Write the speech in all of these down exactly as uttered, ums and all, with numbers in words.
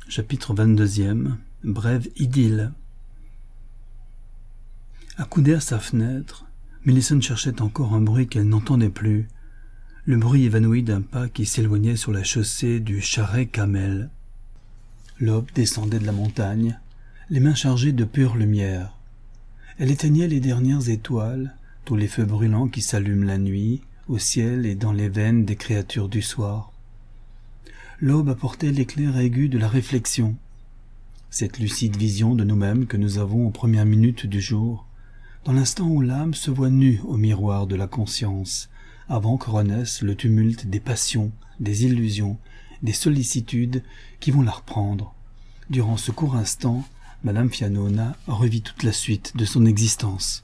Chapitre vingt-deux. Brève idylle. Accoudée à sa fenêtre, Millicent cherchait encore un bruit qu'elle n'entendait plus, le bruit évanoui d'un pas qui s'éloignait sur la chaussée du Charest-Camel. L'aube descendait de la montagne, les mains chargées de pure lumière. Elle éteignait les dernières étoiles, tous les feux brûlants qui s'allument la nuit, au ciel et dans les veines des créatures du soir. L'aube apportait l'éclair aigu de la réflexion, cette lucide vision de nous-mêmes que nous avons aux premières minutes du jour, dans l'instant où l'âme se voit nue au miroir de la conscience, avant que renaisse le tumulte des passions, des illusions, des sollicitudes qui vont la reprendre. Durant ce court instant, Madame Fianona revit toute la suite de son existence.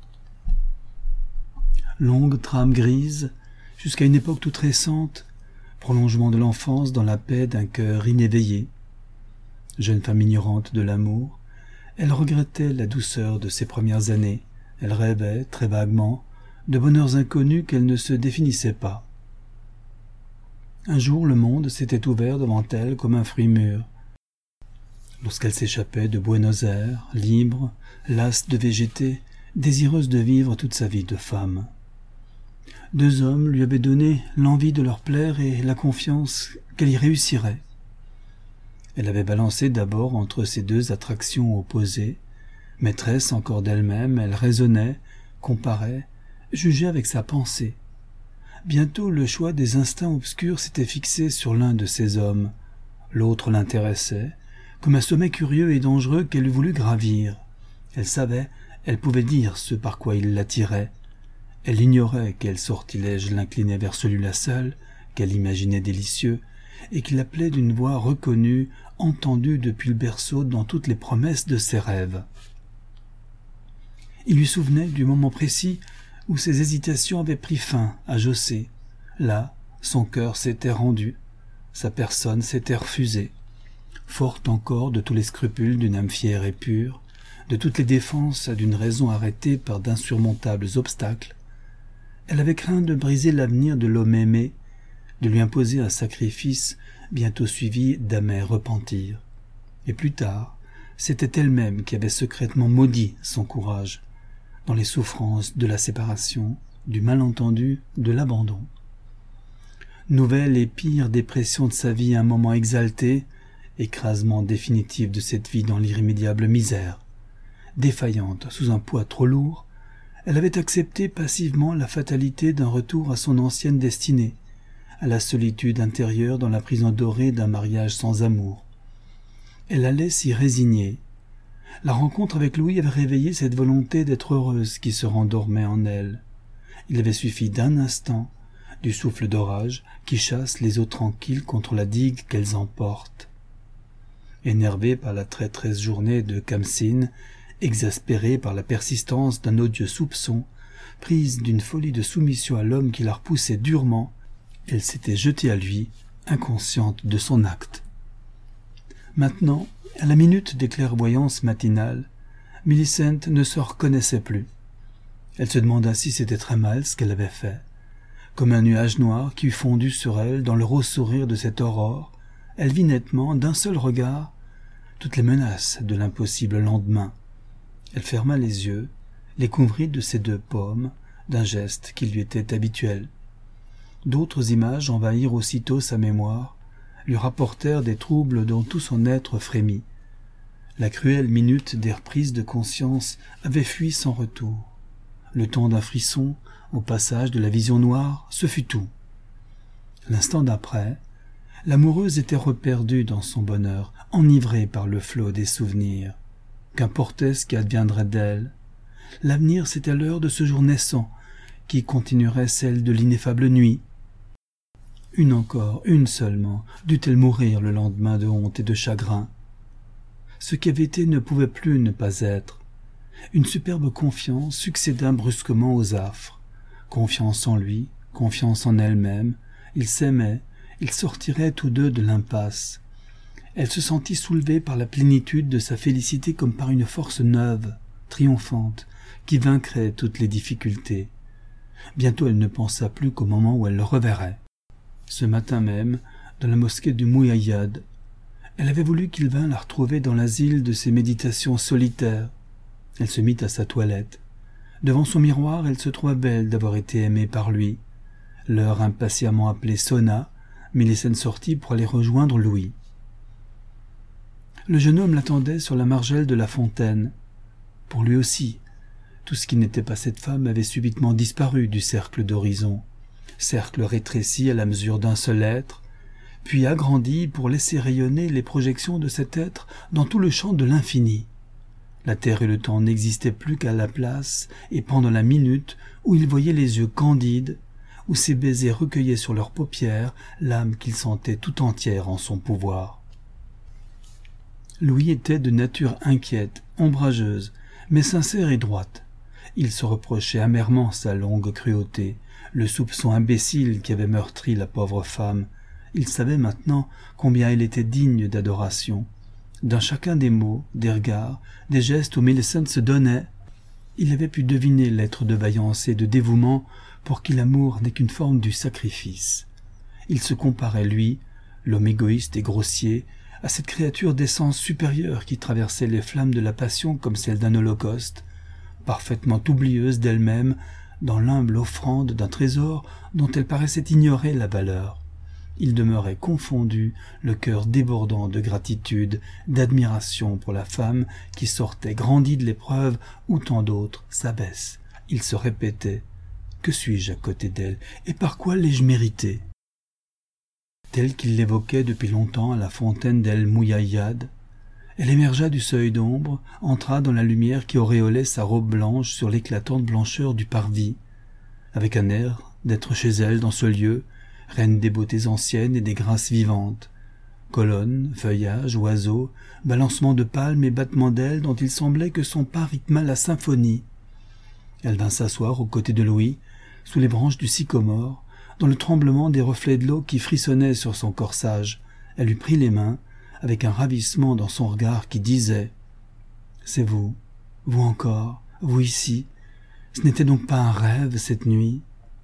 Longue trame grise, jusqu'à une époque toute récente, prolongement de l'enfance dans la paix d'un cœur inéveillé. Jeune femme ignorante de l'amour, elle regrettait la douceur de ses premières années, elle rêvait, très vaguement, de bonheurs inconnus qu'elle ne se définissait pas. Un jour, le monde s'était ouvert devant elle comme un fruit mûr. Lorsqu'elle s'échappait de Buenos Aires, libre, lasse de végéter, désireuse de vivre toute sa vie de femme. Deux hommes lui avaient donné l'envie de leur plaire et la confiance qu'elle y réussirait. Elle avait balancé d'abord entre ces deux attractions opposées. Maîtresse encore d'elle-même, elle raisonnait, comparait, jugeait avec sa pensée. Bientôt le choix des instincts obscurs s'était fixé sur l'un de ces hommes. L'autre l'intéressait, comme un sommet curieux et dangereux qu'elle eût voulu gravir. Elle savait, elle pouvait dire ce par quoi il l'attirait. Elle ignorait quel sortilège l'inclinait vers celui-là seul, qu'elle imaginait délicieux, et qu'il appelait d'une voix reconnue, entendue depuis le berceau dans toutes les promesses de ses rêves. Il lui souvenait du moment précis où ses hésitations avaient pris fin à José. Là, son cœur s'était rendu, sa personne s'était refusée. Forte encore de tous les scrupules d'une âme fière et pure, de toutes les défenses d'une raison arrêtée par d'insurmontables obstacles, elle avait craint de briser l'avenir de l'homme aimé, de lui imposer un sacrifice bientôt suivi d'amers repentirs. Et plus tard, c'était elle-même qui avait secrètement maudit son courage, dans les souffrances de la séparation, du malentendu, de l'abandon. Nouvelle et pire dépression de sa vie à un moment exalté, écrasement définitif de cette vie dans l'irrémédiable misère. Défaillante sous un poids trop lourd, elle avait accepté passivement la fatalité d'un retour à son ancienne destinée, à la solitude intérieure dans la prison dorée d'un mariage sans amour. Elle allait s'y résigner. La rencontre avec Louis avait réveillé cette volonté d'être heureuse qui se rendormait en elle. Il avait suffi d'un instant, du souffle d'orage qui chasse les eaux tranquilles contre la digue qu'elles emportent. Énervée par la traîtresse journée de Khamsin, exaspérée par la persistance d'un odieux soupçon, prise d'une folie de soumission à l'homme qui la repoussait durement, elle s'était jetée à lui, inconsciente de son acte. Maintenant, à la minute des clairvoyances matinales, Millicent ne se reconnaissait plus. Elle se demanda si c'était très mal ce qu'elle avait fait. Comme un nuage noir qui eût fondu sur elle dans le rose sourire de cette aurore, elle vit nettement, d'un seul regard, toutes les menaces de l'impossible lendemain. Elle ferma les yeux, les couvrit de ses deux paumes, d'un geste qui lui était habituel. D'autres images envahirent aussitôt sa mémoire, lui rapportèrent des troubles dont tout son être frémit. La cruelle minute des reprises de conscience avait fui sans retour. Le temps d'un frisson, au passage de la vision noire, ce fut tout. L'instant d'après, l'amoureuse était reperdue dans son bonheur, enivrée par le flot des souvenirs. Qu'importait ce qui adviendrait d'elle. L'avenir, c'était l'heure de ce jour naissant, qui continuerait celle de l'ineffable nuit. Une encore, une seulement, dut-elle mourir le lendemain de honte et de chagrin. Ce qui avait été ne pouvait plus ne pas être. Une superbe confiance succéda brusquement aux affres. Confiance en lui, confiance en elle-même, ils s'aimaient, ils sortiraient tous deux de l'impasse. Elle se sentit soulevée par la plénitude de sa félicité comme par une force neuve, triomphante, qui vaincrait toutes les difficultés. Bientôt elle ne pensa plus qu'au moment où elle le reverrait. Ce matin même, dans la mosquée du Mouayyad, Elle avait voulu qu'il vînt la retrouver dans l'asile de ses méditations solitaires. Elle se mit à sa toilette. Devant son miroir, elle se trouva belle d'avoir été aimée par lui. L'heure impatiemment appelée sonna. Mélissène sortit pour aller rejoindre Louis. Le jeune homme l'attendait sur la margelle de la fontaine. Pour lui aussi, tout ce qui n'était pas cette femme avait subitement disparu du cercle d'horizon, cercle rétréci à la mesure d'un seul être, puis agrandi pour laisser rayonner les projections de cet être dans tout le champ de l'infini. La terre et le temps n'existaient plus qu'à la place et pendant la minute où il voyait les yeux candides, où ses baisers recueillaient sur leurs paupières l'âme qu'il sentait tout entière en son pouvoir. Louis était de nature inquiète, ombrageuse, mais sincère et droite. Il se reprochait amèrement sa longue cruauté, le soupçon imbécile qui avait meurtri la pauvre femme. Il savait maintenant combien elle était digne d'adoration. Dans chacun des mots, des regards, des gestes où Mélissène se donnait, il avait pu deviner l'être de vaillance et de dévouement pour qui l'amour n'est qu'une forme du sacrifice. Il se comparait, lui, l'homme égoïste et grossier, à cette créature d'essence supérieure qui traversait les flammes de la passion comme celle d'un holocauste, parfaitement oublieuse d'elle-même dans l'humble offrande d'un trésor dont elle paraissait ignorer la valeur. Il demeurait confondu, le cœur débordant de gratitude, d'admiration pour la femme qui sortait grandie de l'épreuve où tant d'autres s'abaissent. Il se répétait « Que suis-je à côté d'elle et par quoi l'ai-je mérité ?» Tel qu'il l'évoquait depuis longtemps à la fontaine d'El Mouyayad, elle émergea du seuil d'ombre, entra dans la lumière qui auréolait sa robe blanche sur l'éclatante blancheur du parvis, avec un air d'être chez elle dans ce lieu, reine des beautés anciennes et des grâces vivantes. Colonnes, feuillages, oiseaux, balancements de palmes et battements d'ailes dont il semblait que son pas rythma la symphonie. Elle vint s'asseoir aux côtés de Louis, sous les branches du sycomore, dans le tremblement des reflets de l'eau qui frissonnaient sur son corsage. Elle lui prit les mains, avec un ravissement dans son regard qui disait « C'est vous, vous encore, vous ici. Ce n'était donc pas un rêve cette nuit ?»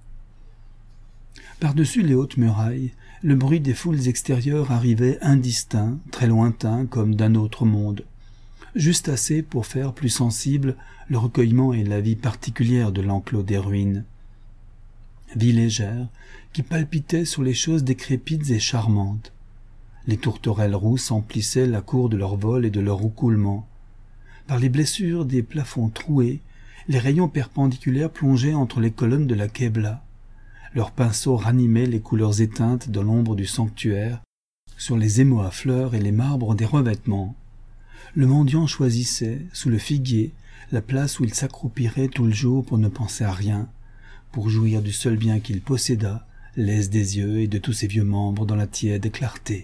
Par-dessus les hautes murailles, le bruit des foules extérieures arrivait indistinct, très lointain, comme d'un autre monde, juste assez pour faire plus sensible le recueillement et la vie particulière de l'enclos des ruines. Vie légère, qui palpitait sur les choses décrépites et charmantes. Les tourterelles rousses emplissaient la cour de leur vol et de leur roucoulement. Par les blessures des plafonds troués, les rayons perpendiculaires plongeaient entre les colonnes de la Kébla. Leurs pinceaux ranimaient les couleurs éteintes de l'ombre du sanctuaire, sur les émaux à fleurs et les marbres des revêtements. Le mendiant choisissait, sous le figuier, la place où il s'accroupirait tout le jour pour ne penser à rien, pour jouir du seul bien qu'il possédât, l'aise des yeux et de tous ses vieux membres dans la tiède clarté.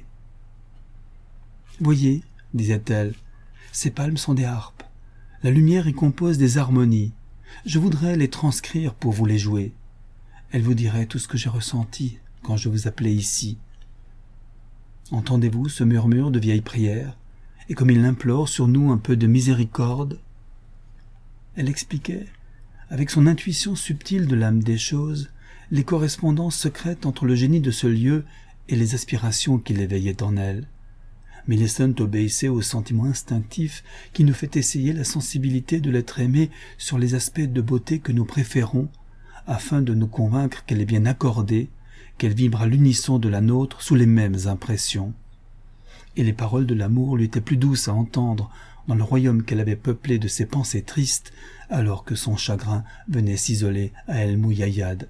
« Voyez, disait-elle, ces palmes sont des harpes. La lumière y compose des harmonies. Je voudrais les transcrire pour vous les jouer. Elles vous diraient tout ce que j'ai ressenti quand je vous appelais ici. Entendez-vous ce murmure de vieille prière, et comme il implore sur nous un peu de miséricorde ?» Elle expliquait, avec son intuition subtile de l'âme des choses, les correspondances secrètes entre le génie de ce lieu et les aspirations qu'il éveillait en elle. Mélissène obéissait au sentiment instinctif qui nous fait essayer la sensibilité de l'être aimé sur les aspects de beauté que nous préférons, afin de nous convaincre qu'elle est bien accordée, qu'elle vibre à l'unisson de la nôtre sous les mêmes impressions. Et les paroles de l'amour lui étaient plus douces à entendre dans le royaume qu'elle avait peuplé de ses pensées tristes, alors que son chagrin venait s'isoler à El Mouyayad.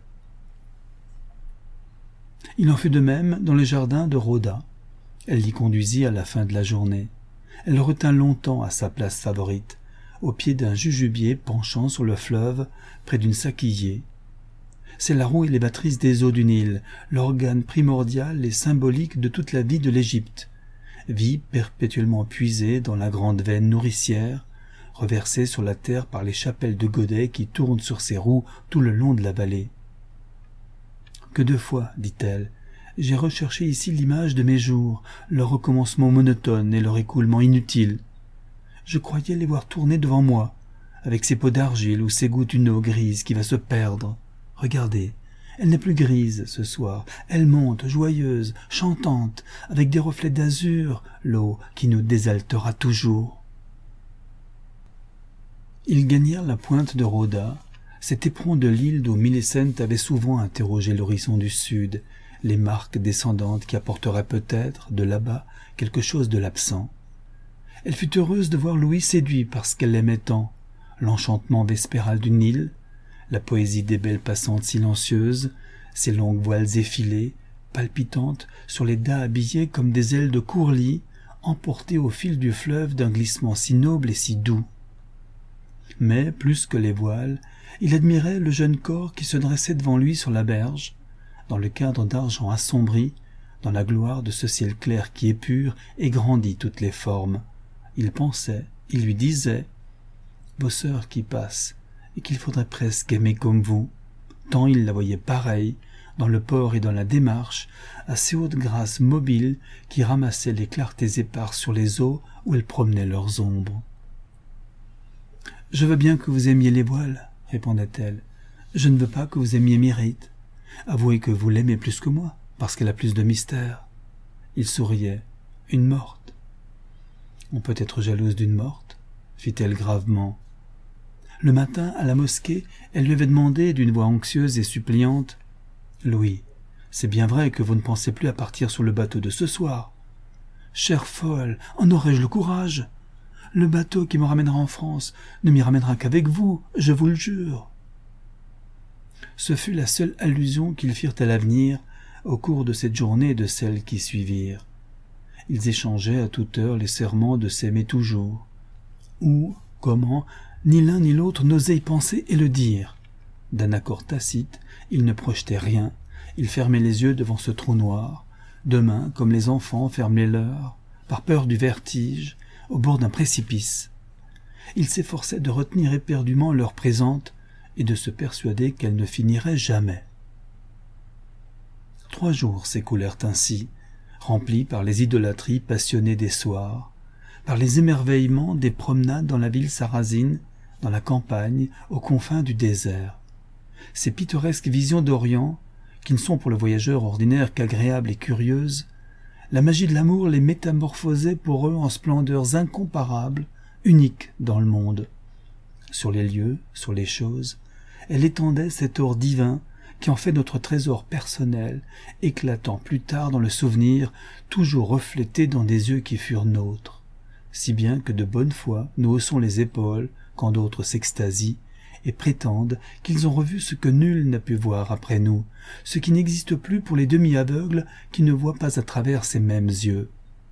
Il en fut de même dans les jardins de Rhoda. Elle l'y conduisit à la fin de la journée. Elle le retint longtemps à sa place favorite, au pied d'un jujubier penchant sur le fleuve, près d'une saquillée. C'est la roue élévatrice des eaux du Nil, l'organe primordial et symbolique de toute la vie de l'Égypte, vie perpétuellement puisée dans la grande veine nourricière, reversée sur la terre par les chapelles de godets qui tournent sur ses roues tout le long de la vallée. « Que de fois, dit-elle, j'ai recherché ici l'image de mes jours, leur recommencement monotone et leur écoulement inutile. Je croyais les voir tourner devant moi, avec ces pots d'argile ou ces gouttes d'une eau grise qui va se perdre. Regardez, Elle n'est plus grise ce soir, elle monte, joyeuse, chantante, avec des reflets d'azur, l'eau qui nous désaltera toujours. » Ils gagnèrent la pointe de Rhoda, cet éperon de l'île d'où Millicent avait souvent interrogé l'horizon du sud, les marques descendantes qui apporteraient peut-être, de là-bas, quelque chose de l'absent. Elle fut heureuse de voir Louis séduit par ce qu'elle aimait tant, l'enchantement vespéral d'une île, la poésie des belles passantes silencieuses, ces longues voiles effilées, palpitantes sur les dats habillés comme des ailes de courlis, emportées au fil du fleuve d'un glissement si noble et si doux. Mais, plus que les voiles, il admirait le jeune corps qui se dressait devant lui sur la berge, dans le cadre d'argent assombri, dans la gloire de ce ciel clair qui épure et grandit toutes les formes. Il pensait, il lui disait, « Vos sœurs qui passent, et qu'il faudrait presque aimer comme vous », tant il la voyait pareille, dans le port et dans la démarche, à ces hautes grâces mobiles qui ramassaient les clartés éparses sur les eaux où elles promenaient leurs ombres. « Je veux bien que vous aimiez les voiles, » répondait-elle. « Je ne veux pas que vous aimiez Mérite. Avouez que vous l'aimez plus que moi, parce qu'elle a plus de mystère. » Il souriait. « Une morte. »« On peut être jalouse d'une morte, » fit-elle gravement. Le matin, à la mosquée, elle lui avait demandé d'une voix anxieuse et suppliante, « Louis, c'est bien vrai que vous ne pensez plus à partir sur le bateau de ce soir. Chère folle, en aurais-je le courage? Le bateau qui me ramènera en France ne m'y ramènera qu'avec vous, je vous le jure. » Ce fut la seule allusion qu'ils firent à l'avenir au cours de cette journée et de celles qui suivirent. Ils échangeaient à toute heure les serments de s'aimer toujours. Où, comment, ni l'un ni l'autre n'osait y penser et le dire. D'un accord tacite, ils ne projetaient rien, ils fermaient les yeux devant ce trou noir, demain, comme les enfants ferment les leurs, par peur du vertige, au bord d'un précipice. Ils s'efforçaient de retenir éperdument l'heure présente et de se persuader qu'elle ne finirait jamais. Trois jours s'écoulèrent ainsi, remplis par les idolâtries passionnées des soirs, par les émerveillements des promenades dans la ville sarrasine, dans la campagne, aux confins du désert. Ces pittoresques visions d'Orient, qui ne sont pour le voyageur ordinaire qu'agréables et curieuses, la magie de l'amour les métamorphosait pour eux en splendeurs incomparables, uniques dans le monde. Sur les lieux, sur les choses, elle étendait cet or divin qui en fait notre trésor personnel, éclatant plus tard dans le souvenir, toujours reflété dans des yeux qui furent nôtres. Si bien que de bonne foi nous haussons les épaules quand d'autres s'extasient et prétendent qu'ils ont revu ce que nul n'a pu voir après nous, ce qui n'existe plus pour les demi-aveugles qui ne voient pas à travers ces mêmes yeux.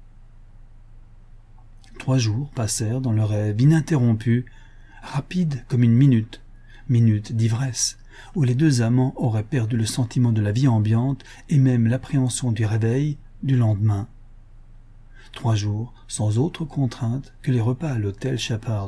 Trois jours passèrent dans le rêve ininterrompu, rapide comme une minute, minute d'ivresse, où les deux amants auraient perdu le sentiment de la vie ambiante et même l'appréhension du réveil du lendemain. Trois jours sans autre contrainte que les repas à l'hôtel Shepard.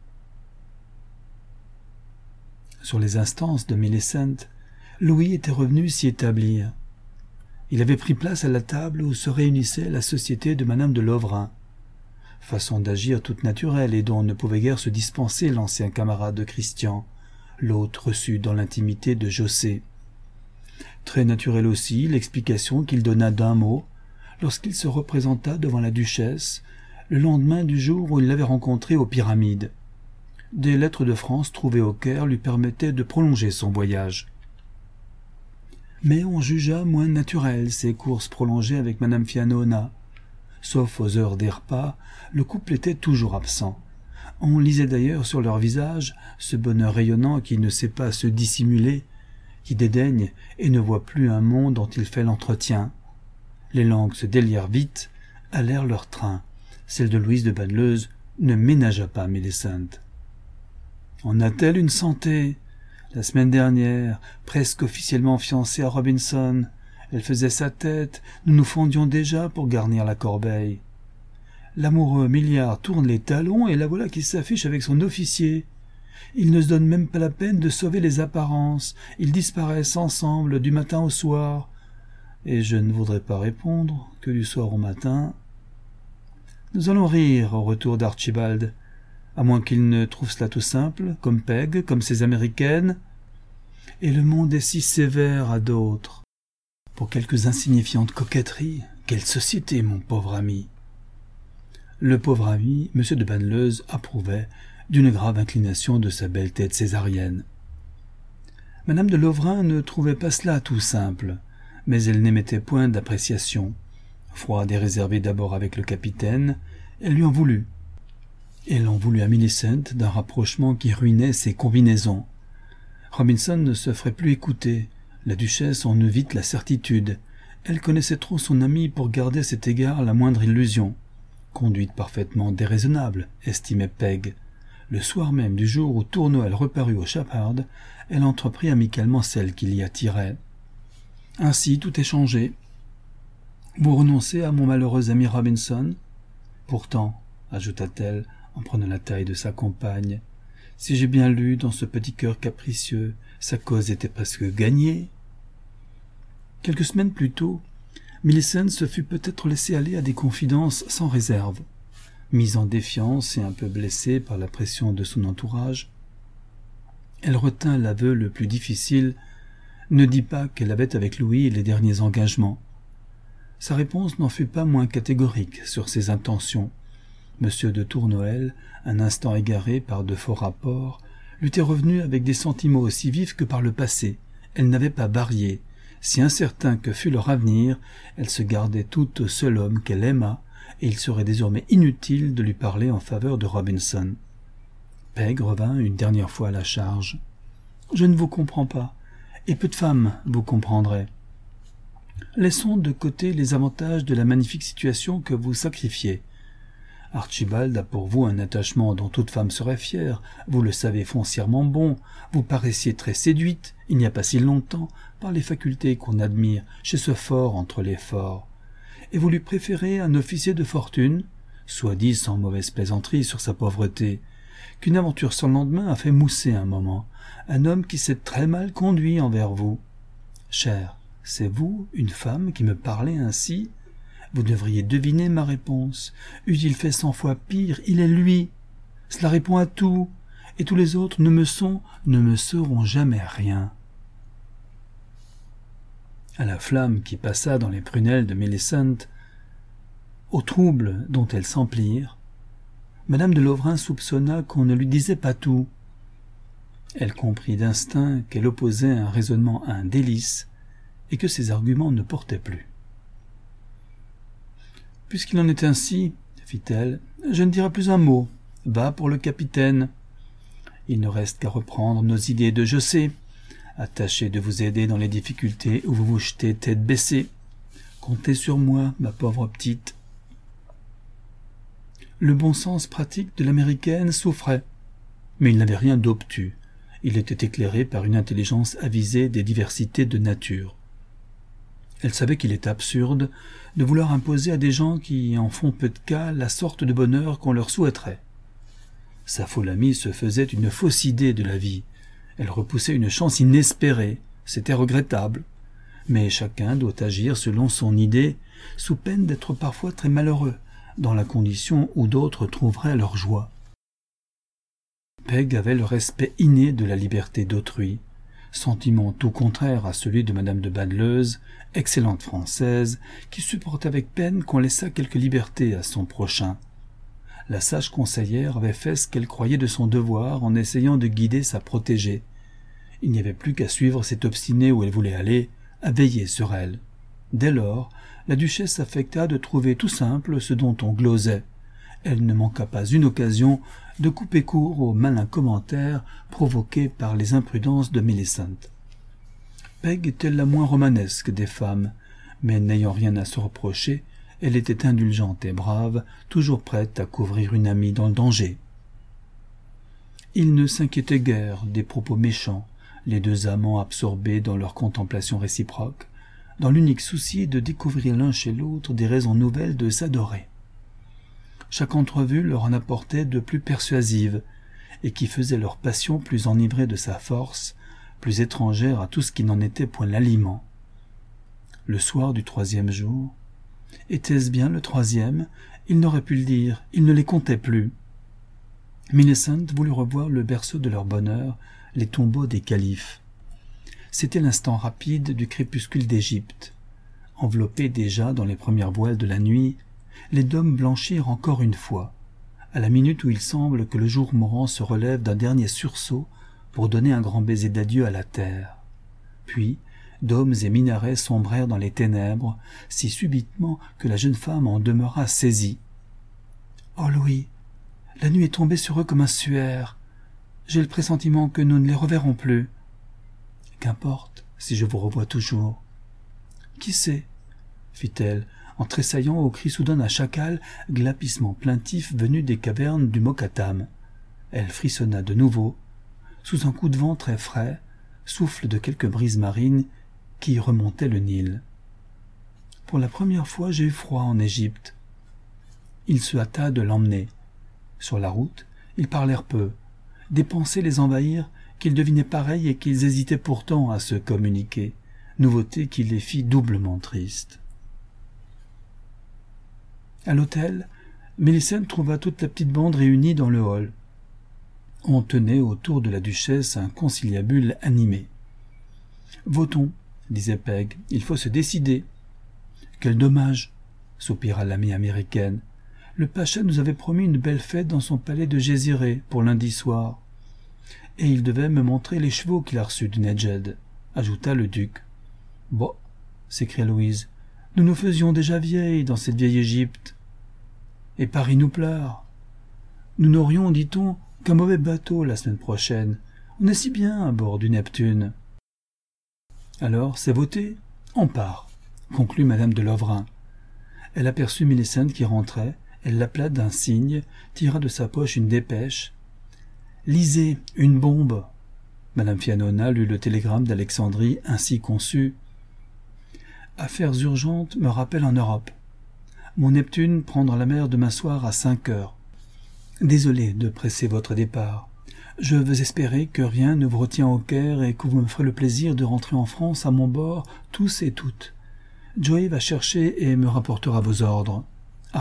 Sur les instances de Millicent, Louis était revenu s'y établir. Il avait pris place à la table où se réunissait la société de Madame de Lovrin, façon d'agir toute naturelle et dont ne pouvait guère se dispenser l'ancien camarade de Christian, l'hôte reçu dans l'intimité de José. Très naturelle aussi l'explication qu'il donna d'un mot lorsqu'il se représenta devant la duchesse le lendemain du jour où il l'avait rencontrée aux Pyramides. Des lettres de France trouvées au Caire lui permettaient de prolonger son voyage. Mais on jugea moins naturel ces courses prolongées avec Madame Fianona. Sauf aux heures des repas, le couple était toujours absent. On lisait d'ailleurs sur leur visage ce bonheur rayonnant qui ne sait pas se dissimuler, qui dédaigne et ne voit plus un monde dont il fait l'entretien. Les langues se délièrent vite, allèrent leur train. Celle de Louise de Badeleuse ne ménagea pas Millicent. « En a-t-elle une santé ? La semaine dernière, presque officiellement fiancée à Robinson, elle faisait sa tête, nous nous fondions déjà pour garnir la corbeille. L'amoureux milliard tourne les talons et la voilà qui s'affiche avec son officier. Ils ne se donnent même pas la peine de sauver les apparences, ils disparaissent ensemble du matin au soir. Et je ne voudrais pas répondre que du soir au matin. Nous allons rire au retour d'Archibald, à moins qu'il ne trouve cela tout simple, comme Peg, comme ces Américaines. et le monde est si sévère à d'autres. Pour quelques insignifiantes coquetteries, quelle société, mon pauvre ami !» Le pauvre ami, M. de Banneleuse, approuvait d'une grave inclination de sa belle tête césarienne. Madame de Lovrin ne trouvait pas cela tout simple, mais elle n'émettait point d'appréciation. Froide et réservée d'abord avec le capitaine, elle lui en voulut. Elle en voulut à Millicent d'un rapprochement qui ruinait ses combinaisons. Robinson ne se ferait plus écouter. La duchesse en eut vite la certitude. Elle connaissait trop son ami pour garder à cet égard la moindre illusion. Conduite parfaitement déraisonnable, estimait Peg. Le soir même du jour où Tournoel reparut au Shepherd, elle entreprit amicalement celle qui l'y attirait. « Ainsi tout est changé. Vous renoncez à mon malheureux ami Robinson ? Pourtant, ajouta-t-elle en prenant la taille de sa compagne, si j'ai bien lu dans ce petit cœur capricieux, sa cause était presque gagnée. » Quelques semaines plus tôt, Millicent se fut peut-être laissée aller à des confidences sans réserve. Mise en défiance et un peu blessée par la pression de son entourage, elle retint l'aveu le plus difficile, ne dit pas qu'elle avait avec Louis les derniers engagements. Sa réponse n'en fut pas moins catégorique sur ses intentions. Monsieur de Tournoel, un instant égaré par de faux rapports, lui était revenu avec des sentiments aussi vifs que par le passé. Elle n'avait pas varié. Si incertain que fût leur avenir, elle se gardait toute au seul homme qu'elle aima, et il serait désormais inutile de lui parler en faveur de Robinson. Peg revint une dernière fois à la charge. « Je ne vous comprends pas, et peu de femmes vous comprendraient. Laissons de côté les avantages de la magnifique situation que vous sacrifiez. Archibald a pour vous un attachement dont toute femme serait fière, vous le savez foncièrement bon, vous paraissiez très séduite, il n'y a pas si longtemps, par les facultés qu'on admire chez ce fort entre les forts. Et vous lui préférez un officier de fortune, soit dit sans mauvaise plaisanterie sur sa pauvreté, qu'une aventure sans lendemain a fait mousser un moment, un homme qui s'est très mal conduit envers vous. Cher, c'est vous, une femme, qui me parlez ainsi ? Vous devriez deviner ma réponse. Eût-il fait cent fois pire, il est lui. Cela répond à tout, et tous les autres ne me sont, ne me seront jamais rien. » À la flamme qui passa dans les prunelles de Millicent, au trouble dont elles s'emplirent, Madame de Lovrin soupçonna qu'on ne lui disait pas tout. Elle comprit d'instinct qu'elle opposait un raisonnement à un délice, et que ses arguments ne portaient plus. « Puisqu'il en est ainsi, fit-elle, je ne dirai plus un mot. Va pour le capitaine. Il ne reste qu'à reprendre nos idées de je sais. Attachez de vous aider dans les difficultés où vous vous jetez tête baissée. Comptez sur moi, ma pauvre petite. » Le bon sens pratique de l'américaine souffrait, mais il n'avait rien d'obtus. Il était éclairé par une intelligence avisée des diversités de nature. Elle savait qu'il est absurde de vouloir imposer à des gens qui en font peu de cas la sorte de bonheur qu'on leur souhaiterait. Sa folle amie se faisait une fausse idée de la vie. Elle repoussait une chance inespérée. C'était regrettable. Mais chacun doit agir selon son idée, sous peine d'être parfois très malheureux, dans la condition où d'autres trouveraient leur joie. Peg avait le respect inné de la liberté d'autrui, sentiment tout contraire à celui de Madame de Banneleuse, excellente Française, qui supportait avec peine qu'on laissât quelque liberté à son prochain. La sage conseillère avait fait ce qu'elle croyait de son devoir en essayant de guider sa protégée. Il n'y avait plus qu'à suivre cette obstinée où elle voulait aller, à veiller sur elle. Dès lors, la duchesse affecta de trouver tout simple ce dont on glosait. Elle ne manqua pas une occasion de couper court aux malins commentaires provoqués par les imprudences de Millicent. Peg était la moins romanesque des femmes, mais n'ayant rien à se reprocher, elle était indulgente et brave, toujours prête à couvrir une amie dans le danger. Ils ne s'inquiétaient guère des propos méchants, les deux amants absorbés dans leur contemplation réciproque, dans l'unique souci de découvrir l'un chez l'autre des raisons nouvelles de s'adorer. Chaque entrevue leur en apportait de plus persuasives, et qui faisait leur passion plus enivrée de sa force, plus étrangère à tout ce qui n'en était point l'aliment. Le soir du troisième jour, était-ce bien le troisième? Il n'aurait pu le dire, il ne les comptait plus. Millicent voulut revoir le berceau de leur bonheur, les tombeaux des califes. c'était l'instant rapide du crépuscule d'Égypte. Enveloppés déjà dans les premières voiles de la nuit, les dômes blanchirent encore une fois, à la minute où il semble que le jour mourant se relève d'un dernier sursaut pour donner un grand baiser d'adieu à la terre. Puis, dômes et minarets sombrèrent dans les ténèbres, si subitement que la jeune femme en demeura saisie. « Oh Louis, la nuit est tombée sur eux comme un suaire. J'ai le pressentiment que nous ne les reverrons plus. Qu'importe si je vous revois toujours. »« Qui sait ?» fit-elle, en tressaillant au cri soudain d'un chacal, glapissement plaintif venu des cavernes du Mokattam. Elle frissonna de nouveau, sous un coup de vent très frais, souffle de quelques brises marines qui remontaient le Nil. « Pour la première fois, j'ai eu froid en Égypte. » Il se hâta de l'emmener. Sur la route, ils parlèrent peu. Des pensées les envahirent qu'ils devinaient pareilles et qu'ils hésitaient pourtant à se communiquer, nouveauté qui les fit doublement tristes. À l'hôtel, Mélissène trouva toute la petite bande réunie dans le hall. On tenait autour de la duchesse un conciliabule animé. « Votons, » disait Peg, « il faut se décider. »« Quel dommage !» soupira l'amie américaine. « Le pacha nous avait promis une belle fête dans son palais de Jésiré pour lundi soir. Et il devait me montrer les chevaux qu'il a reçus du Nedjed, » ajouta le duc. « Bon, » s'écria Louise, « nous nous faisions déjà vieilles dans cette vieille Égypte. Et Paris nous pleure. Nous n'aurions, dit-on, qu'un mauvais bateau la semaine prochaine. On est si bien à bord du Neptune. »« Alors, c'est voté. On part, » conclut madame de Lovrin. Elle aperçut Mélissène qui rentrait, elle l'appela d'un signe, tira de sa poche une dépêche. « Lisez, une bombe !» Madame Fianona lut le télégramme d'Alexandrie ainsi conçu. « Affaires urgentes me rappellent en Europe. Mon Neptune prendra la mer demain soir à cinq heures. Désolé de presser votre départ. Je veux espérer que rien ne vous retient au Caire et que vous me ferez le plaisir de rentrer en France à mon bord, tous et toutes. Joey va chercher et me rapportera vos ordres. Archibald. »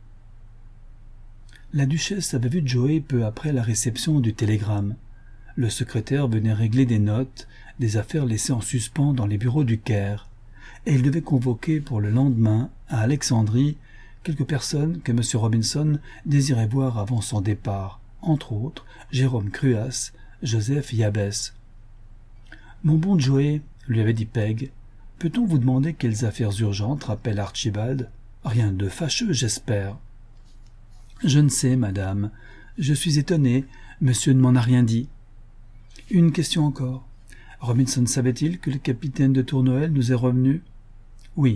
La duchesse avait vu Joey peu après la réception du télégramme. Le secrétaire venait régler des notes, des affaires laissées en suspens dans les bureaux du Caire, et il devait convoquer pour le lendemain, à Alexandrie, quelques personnes que M. Robinson désirait voir avant son départ, entre autres Jérôme Cruas, Joseph Yabès. « Mon bon Joey, » lui avait dit Peg, « peut-on vous demander quelles affaires urgentes rappellent Archibald ? Rien de fâcheux, j'espère. »« Je ne sais, madame. Je suis étonné. Monsieur ne m'en a rien dit. »« Une question encore. Robinson savait-il que le capitaine de Tournoël nous est revenu ? » ?»« Oui, »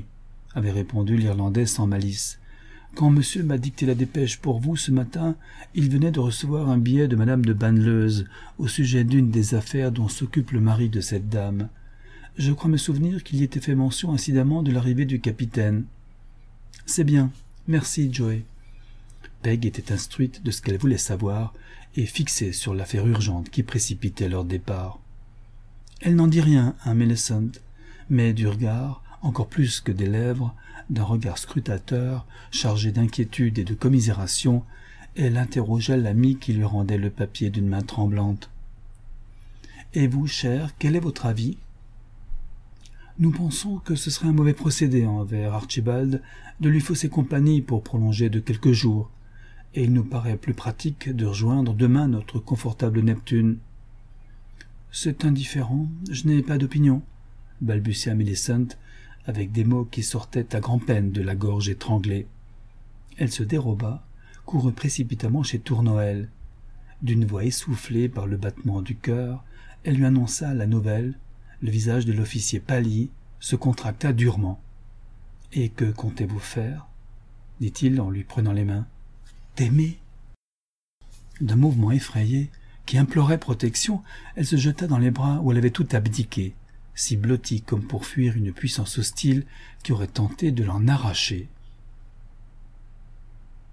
avait répondu l'Irlandais sans malice. « Quand monsieur m'a dicté la dépêche pour vous ce matin, il venait de recevoir un billet de madame de Banneleuse au sujet d'une des affaires dont s'occupe le mari de cette dame. Je crois me souvenir qu'il y était fait mention incidemment de l'arrivée du capitaine. »« C'est bien. Merci, Joey. » Peg était instruite de ce qu'elle voulait savoir et fixée sur l'affaire urgente qui précipitait leur départ. Elle n'en dit rien à Mélissène, mais du regard, encore plus que des lèvres, d'un regard scrutateur, chargé d'inquiétude et de commisération, elle interrogea l'ami qui lui rendait le papier d'une main tremblante. « Et vous, cher, quel est votre avis ? » « Nous pensons que ce serait un mauvais procédé envers Archibald de lui fausser compagnie pour prolonger de quelques jours, et il nous paraît plus pratique de rejoindre demain notre confortable Neptune. »« C'est indifférent, je n'ai pas d'opinion, » balbutia Mélissène, avec des mots qui sortaient à grand-peine de la gorge étranglée. Elle se déroba, courut précipitamment chez Tournoël. D'une voix essoufflée par le battement du cœur, elle lui annonça la nouvelle. Le visage de l'officier pâlit, se contracta durement. « Et que comptez-vous faire ?» dit-il en lui prenant les mains. « T'aimer » D'un mouvement effrayé, qui implorait protection, elle se jeta dans les bras où elle avait tout abdiqué, si blottie comme pour fuir une puissance hostile qui aurait tenté de l'en arracher.